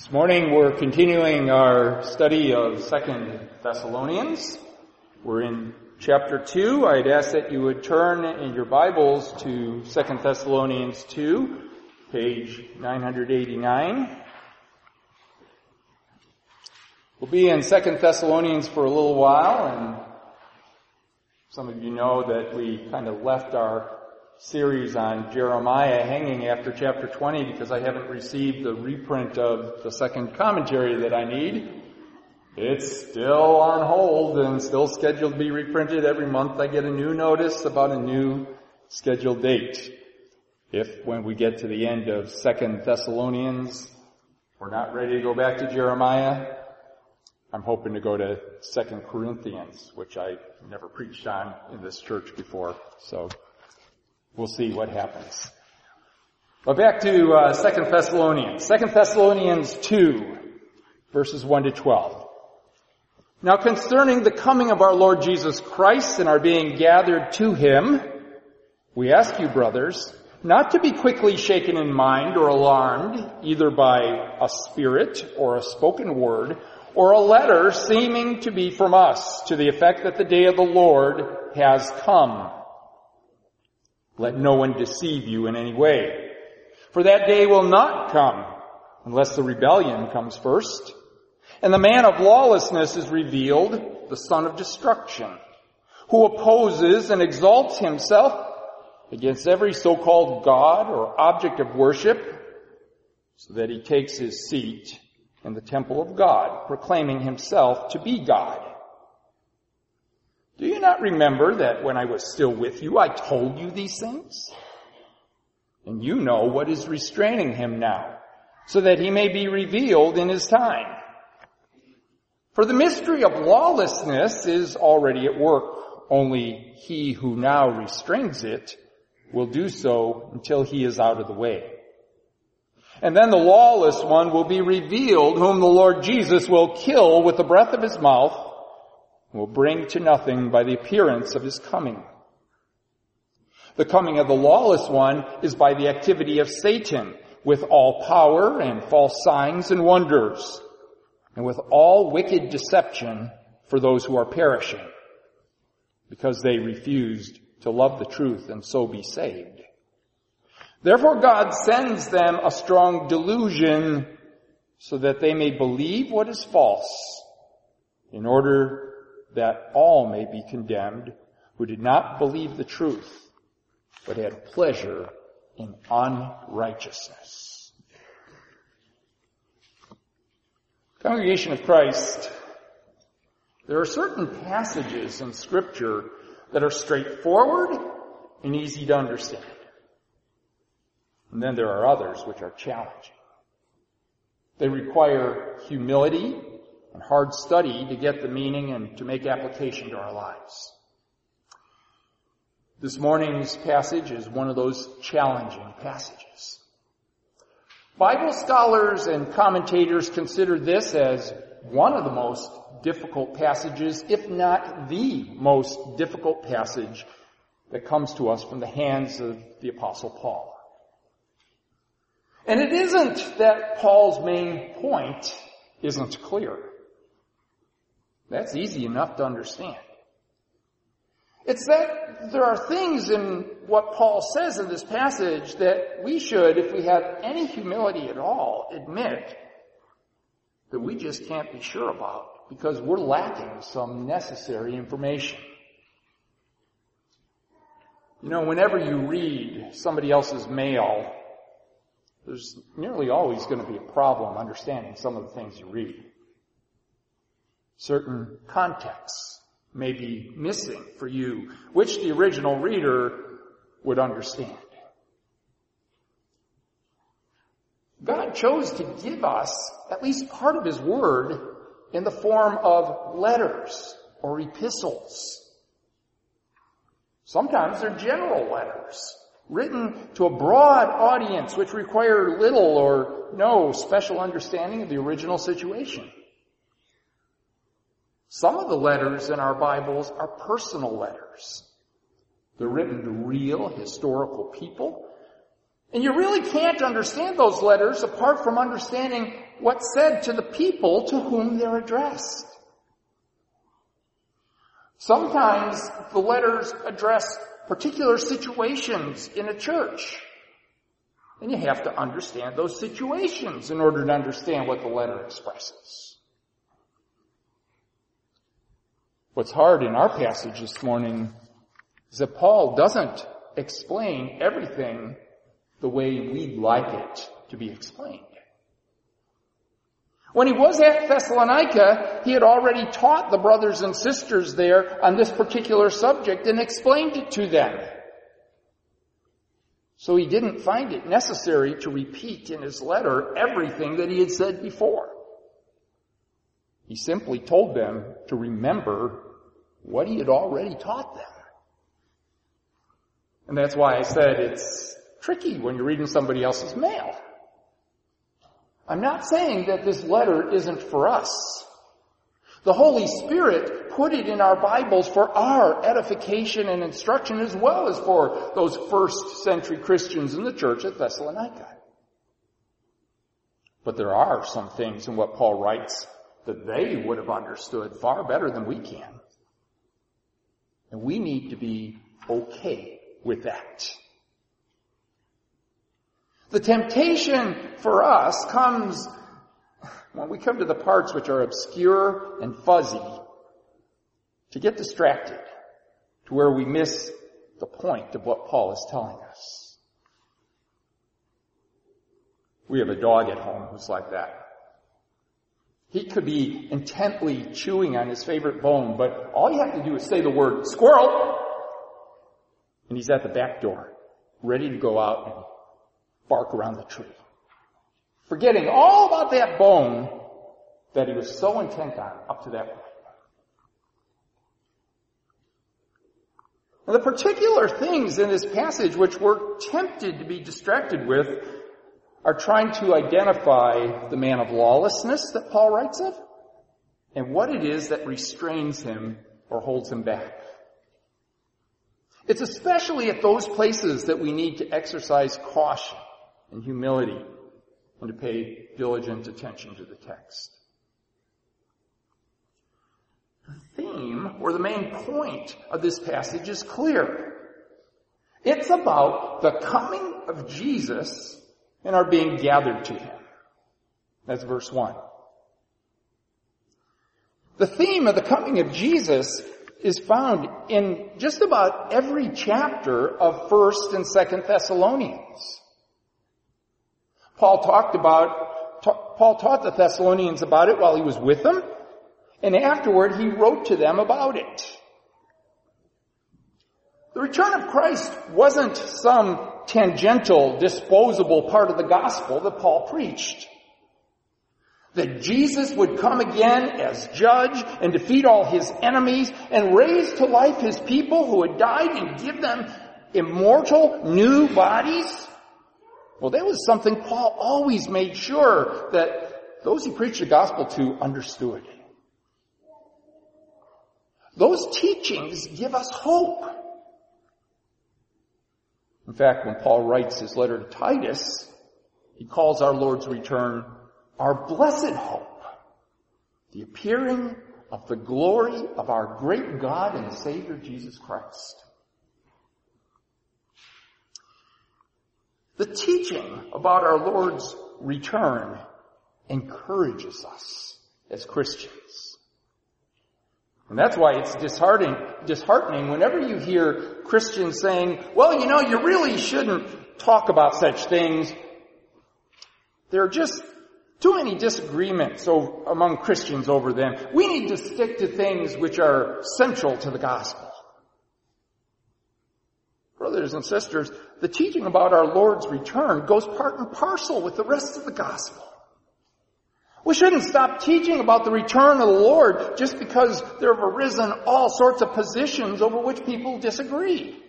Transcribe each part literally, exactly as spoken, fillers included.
This morning we're continuing our study of Second Thessalonians. We're in chapter two. I'd ask that you would turn in your Bibles to Second Thessalonians two, page nine eighty-nine. We'll be in Second Thessalonians for a little while, and some of you know that we kind of left our series on Jeremiah hanging after chapter twenty because I haven't received the reprint of the second commentary that I need. It's still on hold and still scheduled to be reprinted. Every month I get a new notice about a new scheduled date. If when we get to the end of Second Thessalonians, we're not ready to go back to Jeremiah, I'm hoping to go to Second Corinthians, which I never preached on in this church before. So we'll see what happens. But back to uh, Second Thessalonians. Second Thessalonians two, verses one to twelve. Now concerning the coming of our Lord Jesus Christ and our being gathered to Him, we ask you, brothers, not to be quickly shaken in mind or alarmed, either by a spirit or a spoken word, or a letter seeming to be from us, to the effect that the day of the Lord has come. Let no one deceive you in any way. For that day will not come unless the rebellion comes first. And the man of lawlessness is revealed, the son of destruction, who opposes and exalts himself against every so-called God or object of worship, so that he takes his seat in the temple of God, proclaiming himself to be God. Do you not remember that when I was still with you, I told you these things? And you know what is restraining him now, so that he may be revealed in his time. For the mystery of lawlessness is already at work. Only he who now restrains it will do so until he is out of the way. And then the lawless one will be revealed, whom the Lord Jesus will kill with the breath of his mouth, will bring to nothing by the appearance of his coming. The coming of the lawless one is by the activity of Satan, with all power and false signs and wonders, and with all wicked deception for those who are perishing, because they refused to love the truth and so be saved. Therefore God sends them a strong delusion, so that they may believe what is false, in order that all may be condemned who did not believe the truth, but had pleasure in unrighteousness. Congregation of Christ, there are certain passages in Scripture that are straightforward and easy to understand. And then there are others which are challenging. They require humility and hard study to get the meaning and to make application to our lives. This morning's passage is one of those challenging passages. Bible scholars and commentators consider this as one of the most difficult passages, if not the most difficult passage that comes to us from the hands of the Apostle Paul. And it isn't that Paul's main point isn't clear. That's easy enough to understand. It's that there are things in what Paul says in this passage that we should, if we have any humility at all, admit that we just can't be sure about because we're lacking some necessary information. You know, whenever you read somebody else's mail, there's nearly always going to be a problem understanding some of the things you read. Certain contexts may be missing for you, which the original reader would understand. God chose to give us at least part of His Word in the form of letters or epistles. Sometimes they're general letters, written to a broad audience which require little or no special understanding of the original situation. Some of the letters in our Bibles are personal letters. They're written to real historical people And you really can't understand those letters apart from understanding what's said to the people to whom they're addressed. Sometimes the letters address particular situations in a church. And you have to understand those situations in order to understand what the letter expresses. What's hard in our passage this morning is that Paul doesn't explain everything the way we'd like it to be explained. When he was at Thessalonica, he had already taught the brothers and sisters there on this particular subject and explained it to them. So he didn't find it necessary to repeat in his letter everything that he had said before. He simply told them to remember what he had already taught them. And that's why I said it's tricky when you're reading somebody else's mail. I'm not saying that this letter isn't for us. The Holy Spirit put it in our Bibles for our edification and instruction as well as for those first century Christians in the church at Thessalonica. But there are some things in what Paul writes that they would have understood far better than we can. And we need to be okay with that. The temptation for us comes when we come to the parts which are obscure and fuzzy to get distracted to where we miss the point of what Paul is telling us. We have a dog at home who's like that. He could be intently chewing on his favorite bone, but all you have to do is say the word squirrel, and he's at the back door, ready to go out and bark around the tree, forgetting all about that bone that he was so intent on up to that point. Now, the particular things in this passage which we're tempted to be distracted with are trying to identify the man of lawlessness that Paul writes of and what it is that restrains him or holds him back. It's especially at those places that we need to exercise caution and humility and to pay diligent attention to the text. The theme, or the main point of this passage is clear. It's about the coming of Jesus and our being gathered to him. That's verse one. The theme of the coming of Jesus is found in just about every chapter of First and Second Thessalonians. Paul talked about, ta- Paul taught the Thessalonians about it while he was with them, and afterward he wrote to them about it. The return of Christ wasn't some tangential, disposable part of the gospel that Paul preached. That Jesus would come again as judge and defeat all his enemies and raise to life his people who had died and give them immortal new bodies. Well, that was something Paul always made sure that those he preached the gospel to understood. Those teachings give us hope. In fact, when Paul writes his letter to Titus, he calls our Lord's return our blessed hope, the appearing of the glory of our great God and Savior Jesus Christ. The teaching about our Lord's return encourages us as Christians. And that's why it's disheartening, disheartening whenever you hear Christians saying, well, you know, you really shouldn't talk about such things. There are just too many disagreements among Christians over them. We need to stick to things which are central to the gospel. Brothers and sisters, the teaching about our Lord's return goes part and parcel with the rest of the gospel. We shouldn't stop teaching about the return of the Lord just because there have arisen all sorts of positions over which people disagree.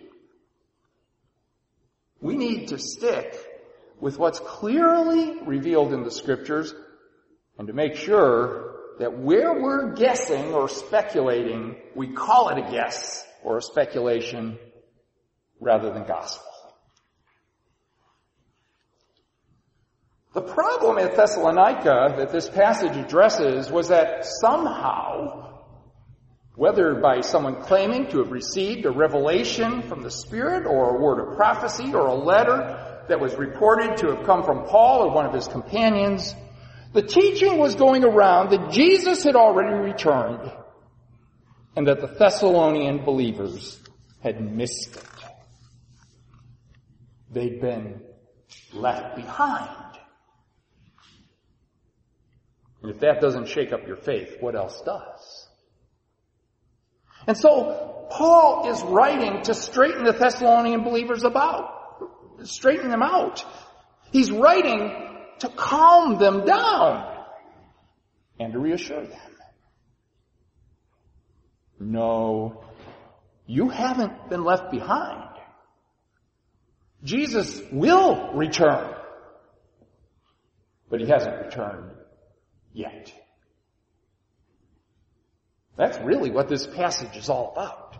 We need to stick with what's clearly revealed in the Scriptures and to make sure that where we're guessing or speculating, we call it a guess or a speculation rather than gospel. The problem at Thessalonica that this passage addresses was that somehow, whether by someone claiming to have received a revelation from the Spirit or a word of prophecy or a letter that was reported to have come from Paul or one of his companions, the teaching was going around that Jesus had already returned and that the Thessalonian believers had missed it. They'd been left behind. And if that doesn't shake up your faith, what else does? And so, Paul is writing to straighten the Thessalonian believers about, straighten them out. He's writing to calm them down and to reassure them. No, you haven't been left behind. Jesus will return, but he hasn't returned yet. That's really what this passage is all about.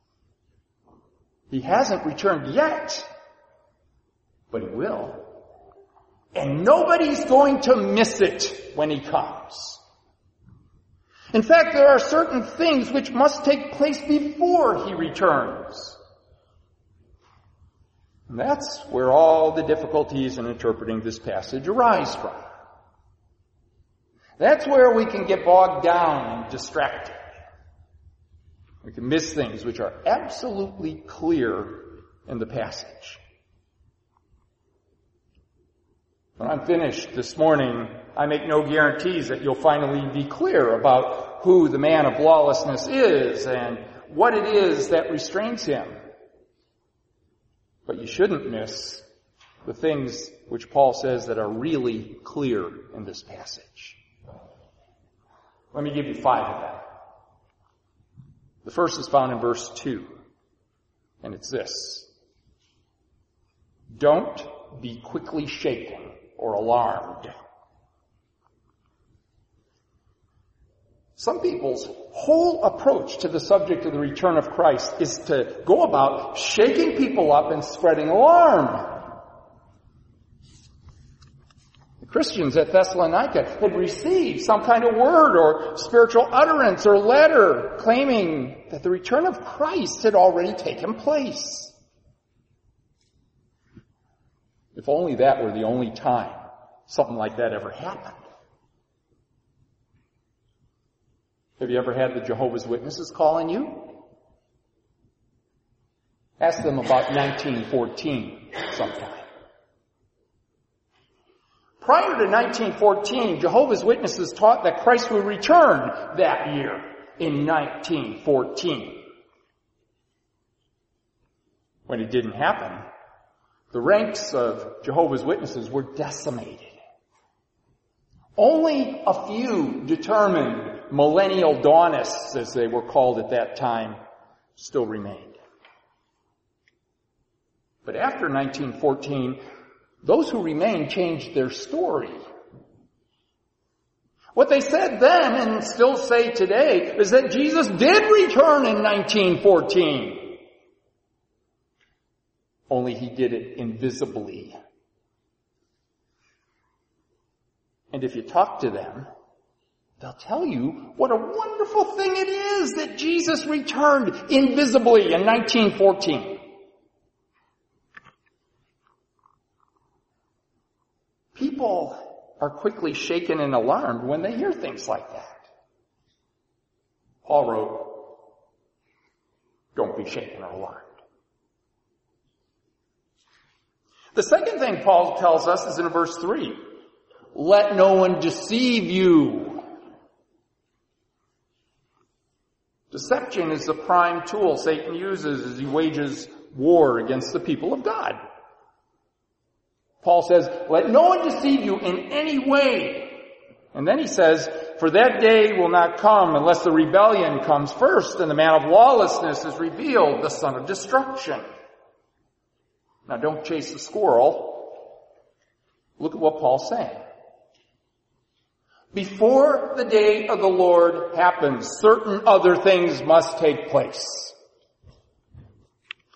He hasn't returned yet, but he will. And nobody's going to miss it when he comes. In fact, there are certain things which must take place before he returns. And that's where all the difficulties in interpreting this passage arise from. That's where we can get bogged down and distracted. We can miss things which are absolutely clear in the passage. When I'm finished this morning, I make no guarantees that you'll finally be clear about who the man of lawlessness is and what it is that restrains him. But you shouldn't miss the things which Paul says that are really clear in this passage. Let me give you five of them. The first is found in verse two, and it's this. Don't be quickly shaken or alarmed. Some people's whole approach to the subject of the return of Christ is to go about shaking people up and spreading alarm. Christians at Thessalonica had received some kind of word or spiritual utterance or letter claiming that the return of Christ had already taken place. If only that were the only time something like that ever happened. Have you ever had the Jehovah's Witnesses call on you? Ask them about nineteen fourteen sometime. Prior to nineteen fourteen, Jehovah's Witnesses taught that Christ would return that year in nineteen fourteen. When it didn't happen, the ranks of Jehovah's Witnesses were decimated. Only a few determined millennial dawnists, as they were called at that time, still remained. But after nineteen fourteen, those who remained changed their story. What they said then and still say today is that Jesus did return in nineteen fourteen. Only he did it invisibly. And if you talk to them, they'll tell you what a wonderful thing it is that Jesus returned invisibly in nineteen fourteen. People are quickly shaken and alarmed when they hear things like that. Paul wrote, don't be shaken or alarmed. The second thing Paul tells us is in verse three. Let no one deceive you. Deception is the prime tool Satan uses as he wages war against the people of God. Paul says, let no one deceive you in any way. And then he says, for that day will not come unless the rebellion comes first and the man of lawlessness is revealed, the son of destruction. Now don't chase the squirrel. Look at what Paul's saying. Before the day of the Lord happens, certain other things must take place.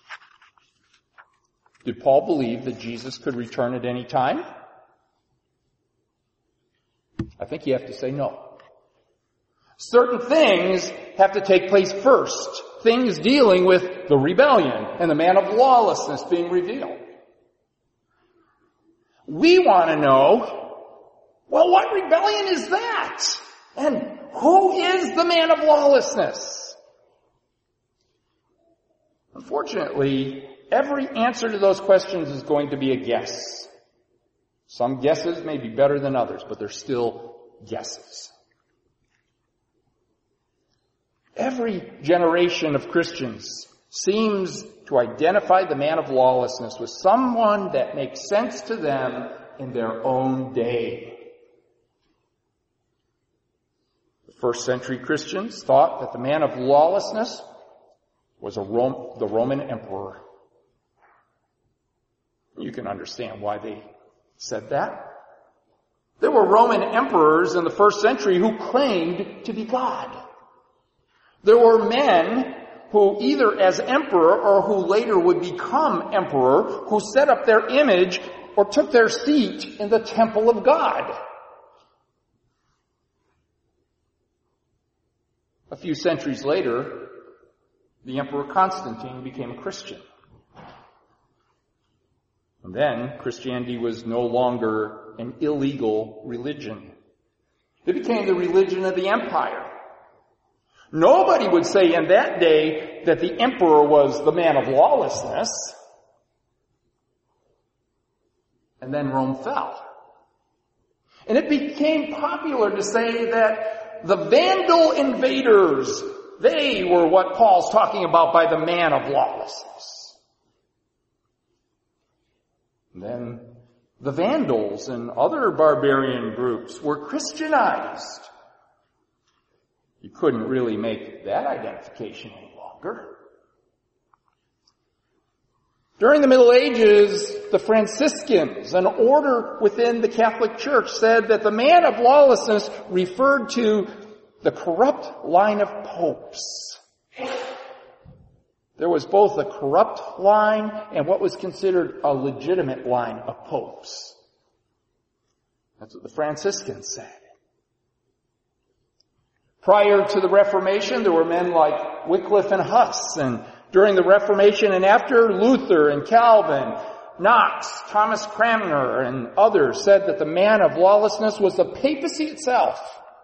Did Paul believe that Jesus could return at any time? I think you have to say no. Certain things have to take place first. Things dealing with the rebellion and the man of lawlessness being revealed. We want to know, well, what rebellion is that? And who is the man of lawlessness? Unfortunately, every answer to those questions is going to be a guess. Some guesses may be better than others, but they're still guesses. Every generation of Christians seems to identify the man of lawlessness with someone that makes sense to them in their own day. The first century Christians thought that the man of lawlessness was a Rome, the Roman emperor. You can understand why they said that. There were Roman emperors in the first century who claimed to be God. There were men who either as emperor or who later would become emperor who set up their image or took their seat in the temple of God. A few centuries later, the Emperor Constantine became a Christian. And then Christianity was no longer an illegal religion. It became the religion of the empire. Nobody would say in that day that the emperor was the man of lawlessness. And then Rome fell. And it became popular to say that the Vandal invaders, they were what Paul's talking about by the man of lawlessness. And then the Vandals and other barbarian groups were Christianized. You couldn't really make that identification any longer. During the Middle Ages, the Franciscans, an order within the Catholic Church, said that the man of lawlessness referred to the corrupt line of popes. There was both a corrupt line and what was considered a legitimate line of popes. That's what the Franciscans said. Prior to the Reformation, there were men like Wycliffe and Huss, and during the Reformation and after, Luther and Calvin, Knox, Thomas Cranmer, and others said that the man of lawlessness was the papacy itself.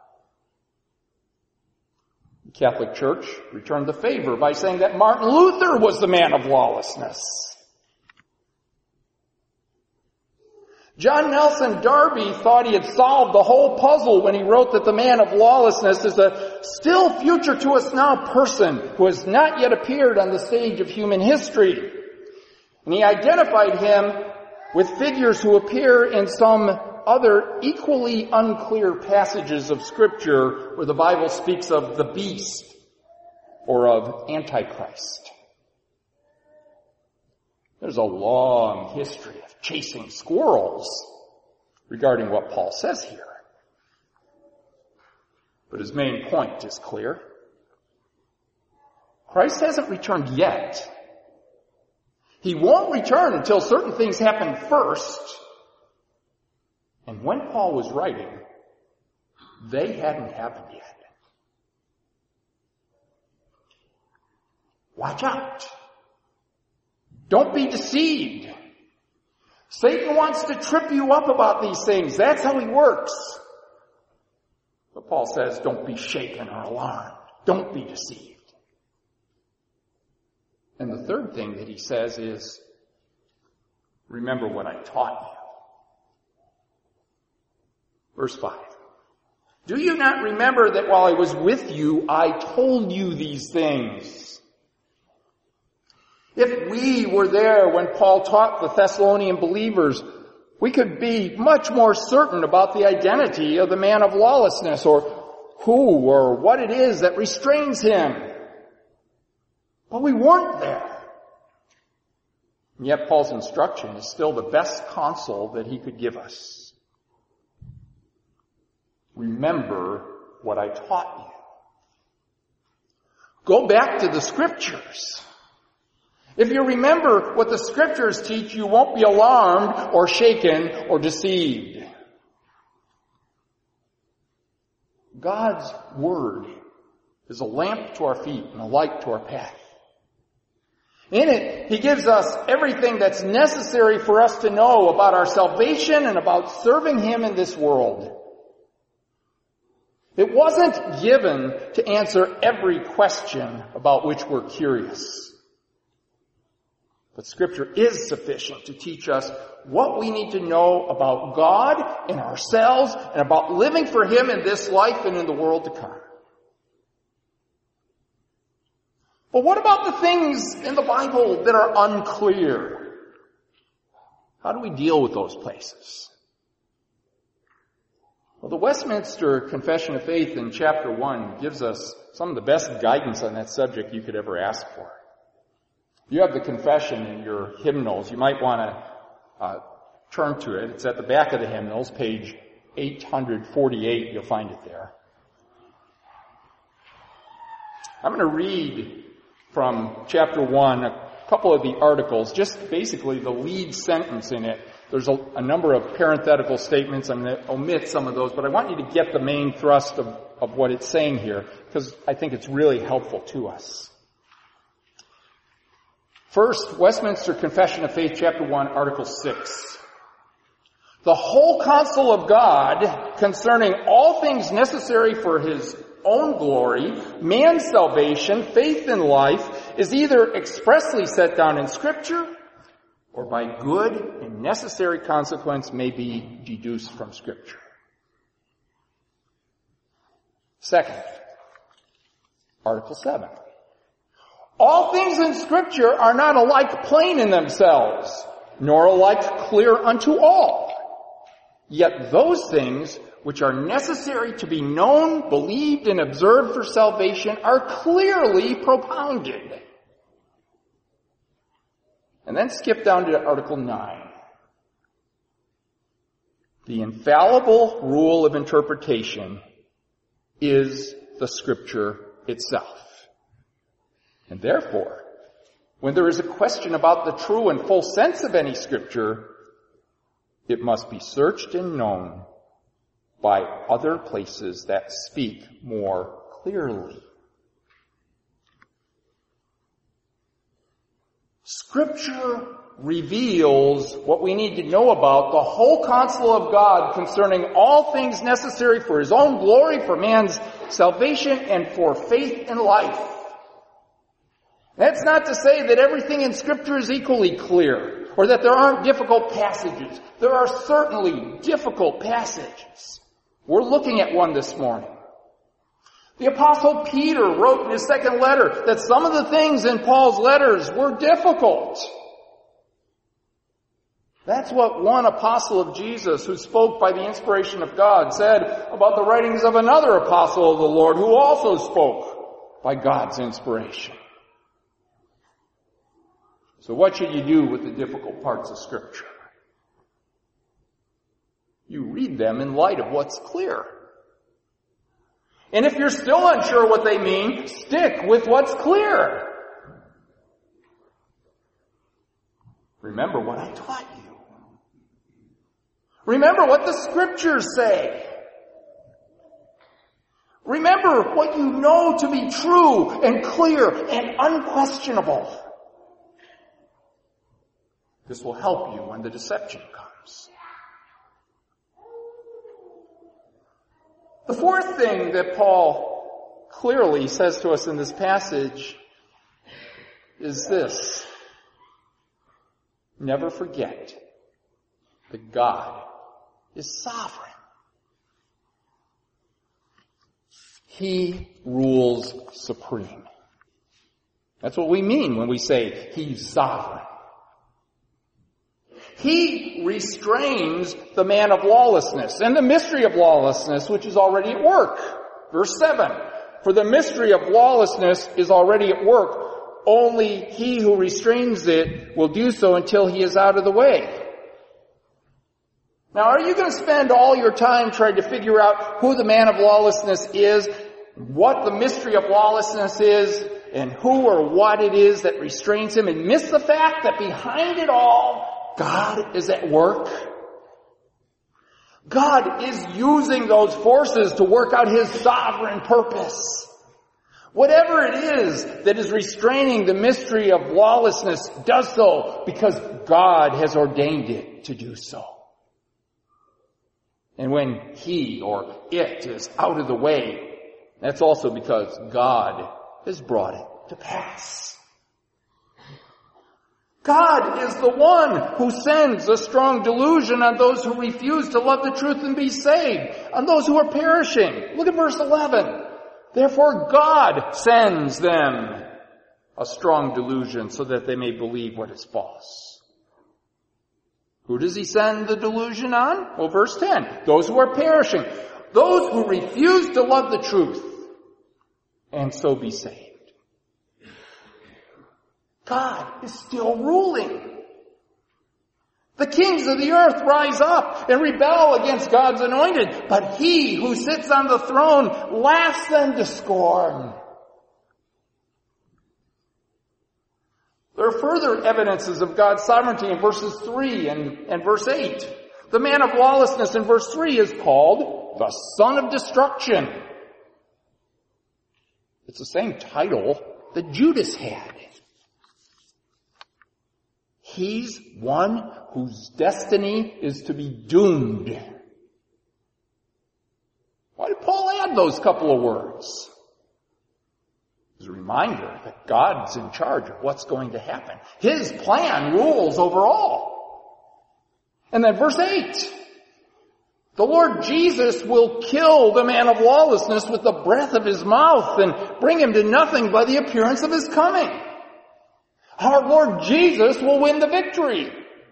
The Catholic Church returned the favor by saying that Martin Luther was the man of lawlessness. John Nelson Darby thought he had solved the whole puzzle when he wrote that the man of lawlessness is a still future to us now person who has not yet appeared on the stage of human history. And he identified him with figures who appear in some other equally unclear passages of Scripture where the Bible speaks of the beast or of Antichrist. There's a long history of chasing squirrels regarding what Paul says here. But his main point is clear. Christ hasn't returned yet. He won't return until certain things happen first. And when Paul was writing, they hadn't happened yet. Watch out. Don't be deceived. Satan wants to trip you up about these things. That's how he works. But Paul says, don't be shaken or alarmed. Don't be deceived. And the third thing that he says is, remember what I taught you. Verse five. Do you not remember that while I was with you, I told you these things? If we were there when Paul taught the Thessalonian believers, we could be much more certain about the identity of the man of lawlessness or who or what it is that restrains him. But we weren't there. And yet Paul's instruction is still the best counsel that he could give us. Remember what I taught you. Go back to the Scriptures. If you remember what the Scriptures teach, you won't be alarmed or shaken or deceived. God's Word is a lamp to our feet and a light to our path. In it, He gives us everything that's necessary for us to know about our salvation and about serving Him in this world. It wasn't given to answer every question about which we're curious. But Scripture is sufficient to teach us what we need to know about God and ourselves and about living for Him in this life and in the world to come. But what about the things in the Bible that are unclear? How do we deal with those places? Well, the Westminster Confession of Faith in chapter one gives us some of the best guidance on that subject you could ever ask for. You have the confession in your hymnals. You might want to uh, turn to it. It's at the back of the hymnals, page eight forty-eight. You'll find it there. I'm going to read from chapter one a couple of the articles, just basically the lead sentence in it. There's a, a number of parenthetical statements. I'm going to omit some of those, but I want you to get the main thrust of, of what it's saying here, because I think it's really helpful to us. First, Westminster Confession of Faith, chapter one, article six. The whole counsel of God concerning all things necessary for His own glory, man's salvation, faith in life, is either expressly set down in Scripture, or by good and necessary consequence may be deduced from Scripture. Second, article seven. All things in Scripture are not alike plain in themselves, nor alike clear unto all. Yet those things which are necessary to be known, believed, and observed for salvation are clearly propounded. And then skip down to article nine. The infallible rule of interpretation is the Scripture itself. And therefore, when there is a question about the true and full sense of any Scripture, it must be searched and known by other places that speak more clearly. Scripture reveals what we need to know about the whole counsel of God concerning all things necessary for His own glory, for man's salvation, and for faith in life. That's not to say that everything in Scripture is equally clear, or that there aren't difficult passages. There are certainly difficult passages. We're looking at one this morning. The Apostle Peter wrote in his second letter that some of the things in Paul's letters were difficult. That's what one apostle of Jesus, who spoke by the inspiration of God, said about the writings of another apostle of the Lord, who also spoke by God's inspiration. So what should you do with the difficult parts of Scripture? You read them in light of what's clear. And if you're still unsure what they mean, stick with what's clear. Remember what I taught you. Remember what the Scriptures say. Remember what you know to be true and clear and unquestionable. This will help you when the deception comes. The fourth thing that Paul clearly says to us in this passage is this. Never forget that God is sovereign. He rules supreme. That's what we mean when we say He's sovereign. He restrains the man of lawlessness and the mystery of lawlessness, which is already at work. Verse seven. For the mystery of lawlessness is already at work. Only he who restrains it will do so until he is out of the way. Now, are you going to spend all your time trying to figure out who the man of lawlessness is, what the mystery of lawlessness is, and who or what it is that restrains him, and miss the fact that behind it all, God is at work? God is using those forces to work out His sovereign purpose. Whatever it is that is restraining the mystery of lawlessness does so because God has ordained it to do so. And when he or it is out of the way, that's also because God has brought it to pass. God is the one who sends a strong delusion on those who refuse to love the truth and be saved, on those who are perishing. Look at verse eleven. Therefore God sends them a strong delusion so that they may believe what is false. Who does he send the delusion on? Well, verse ten. Those who are perishing. Those who refuse to love the truth and so be saved. God is still ruling. The kings of the earth rise up and rebel against God's anointed, but he who sits on the throne laughs them to scorn. There are further evidences of God's sovereignty in verses three and, and verse eight. The man of lawlessness in verse three is called the son of destruction. It's the same title that Judas had. He's one whose destiny is to be doomed. Why did Paul add those couple of words? It's a reminder that God's in charge of what's going to happen. His plan rules over all. And then verse eight. The Lord Jesus will kill the man of lawlessness with the breath of his mouth and bring him to nothing by the appearance of his coming. Our Lord Jesus will win the victory.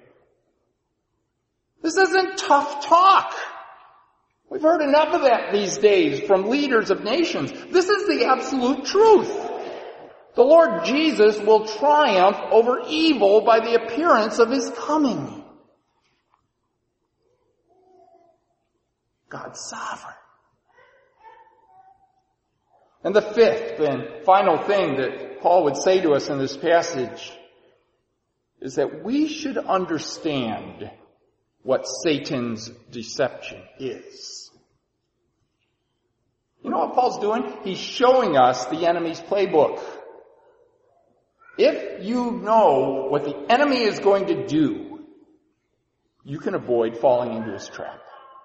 This isn't tough talk. We've heard enough of that these days from leaders of nations. This is the absolute truth. The Lord Jesus will triumph over evil by the appearance of his coming. God's sovereign. And the fifth and final thing that Paul would say to us in this passage is that we should understand what Satan's deception is. You know what Paul's doing? He's showing us the enemy's playbook. If you know what the enemy is going to do, you can avoid falling into his trap.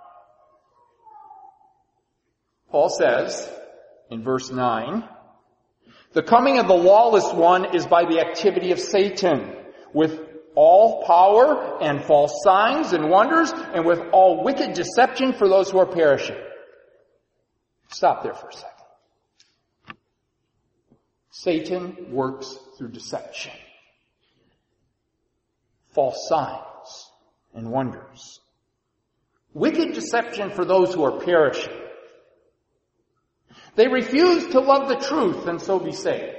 Paul says in verse nine, the coming of the lawless one is by the activity of Satan, with all power and false signs and wonders, and with all wicked deception for those who are perishing. Stop there for a second. Satan works through deception, false signs and wonders. Wicked deception for those who are perishing. They refuse to love the truth and so be saved.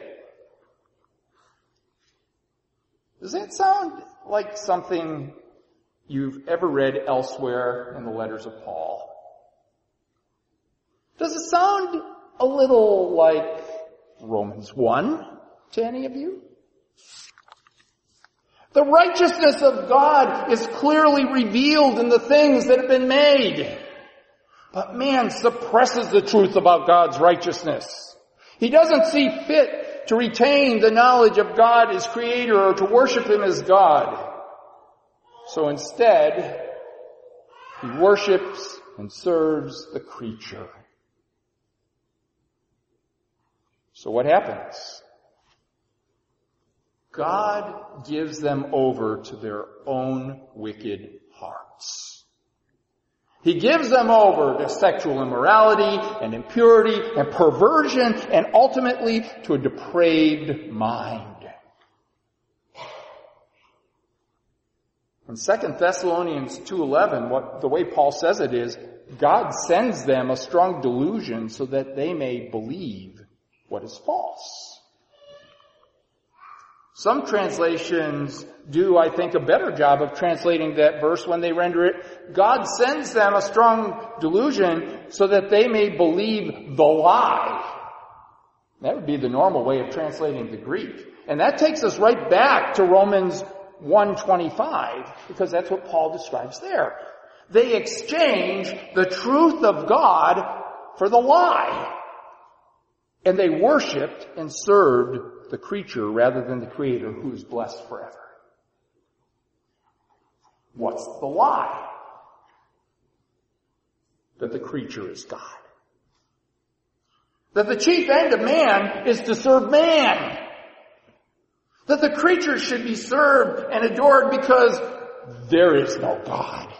Does that sound like something you've ever read elsewhere in the letters of Paul? Does it sound a little like Romans one to any of you? The righteousness of God is clearly revealed in the things that have been made. But man suppresses the truth about God's righteousness. He doesn't see fit to retain the knowledge of God as creator or to worship him as God. So instead, he worships and serves the creature. So what happens? God gives them over to their own wicked hearts. He gives them over to sexual immorality and impurity and perversion and ultimately to a depraved mind. In Second Thessalonians two eleven, what the way Paul says it is, God sends them a strong delusion so that they may believe what is false. Some translations do, I think, a better job of translating that verse when they render it, God sends them a strong delusion so that they may believe the lie. That would be the normal way of translating the Greek. And that takes us right back to Romans one twenty-five, because that's what Paul describes there. They exchanged the truth of God for the lie. And they worshipped and served the creature rather than the Creator, who is blessed forever. What's the lie? That the creature is God. That the chief end of man is to serve man. That the creature should be served and adored because there is no God.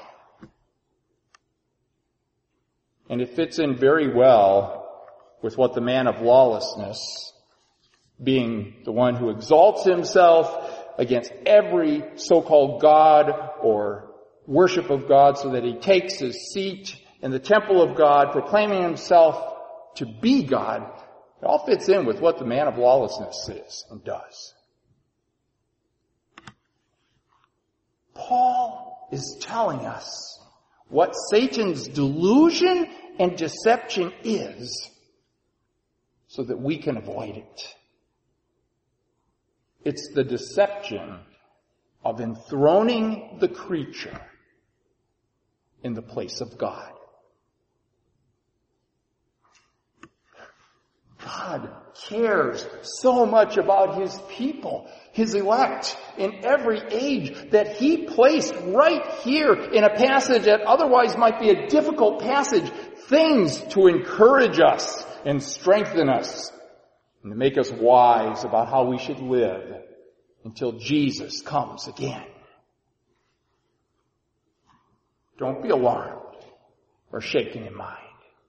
And it fits in very well with what the man of lawlessness, being the one who exalts himself against every so-called God or worship of God so that he takes his seat in the temple of God, proclaiming himself to be God. It all fits in with what the man of lawlessness is and does. Paul is telling us what Satan's delusion and deception is so that we can avoid it. It's the deception of enthroning the creature in the place of God. God cares so much about His people, His elect, in every age, that He placed right here in a passage that otherwise might be a difficult passage, things to encourage us and strengthen us and to make us wise about how we should live until Jesus comes again. Don't be alarmed or shaken in mind.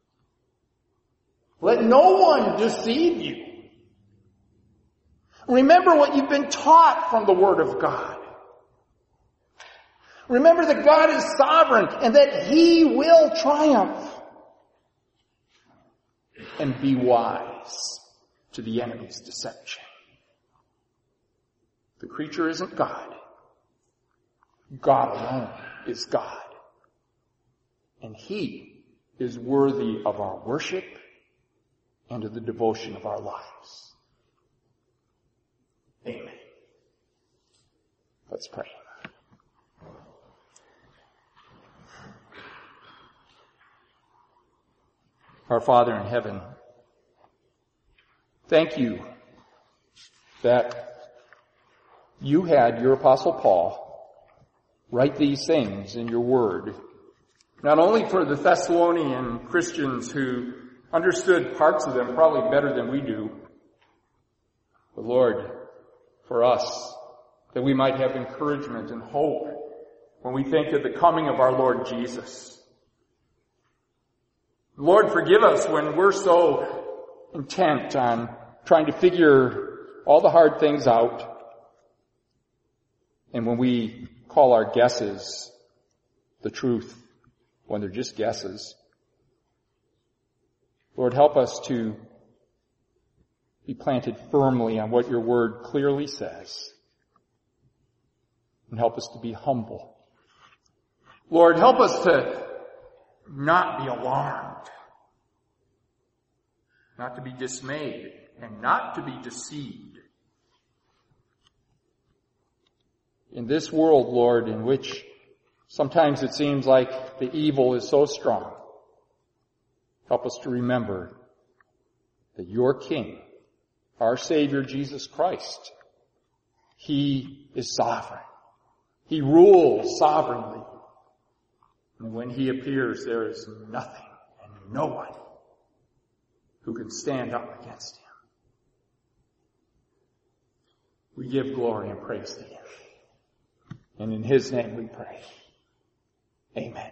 Let no one deceive you. Remember what you've been taught from the Word of God. Remember that God is sovereign and that He will triumph. And be wise to the enemy's deception. The creature isn't God. God alone is God. And He is worthy of our worship and of the devotion of our lives. Amen. Let's pray. Our Father in heaven, thank you that you had your Apostle Paul write these things in your word, not only for the Thessalonian Christians who understood parts of them probably better than we do, but Lord, for us, that we might have encouragement and hope when we think of the coming of our Lord Jesus. Lord, forgive us when we're so intent on trying to figure all the hard things out, and when we call our guesses the truth, when they're just guesses. Lord, help us to be planted firmly on what your word clearly says, and help us to be humble. Lord, help us to not be alarmed, not to be dismayed, and not to be deceived. In this world, Lord, in which sometimes it seems like the evil is so strong, help us to remember that your King, our Savior Jesus Christ, He is sovereign. He rules sovereignly. And when He appears, there is nothing and no one who can stand up against Him. We give glory and praise to Him. And in His name we pray. Amen.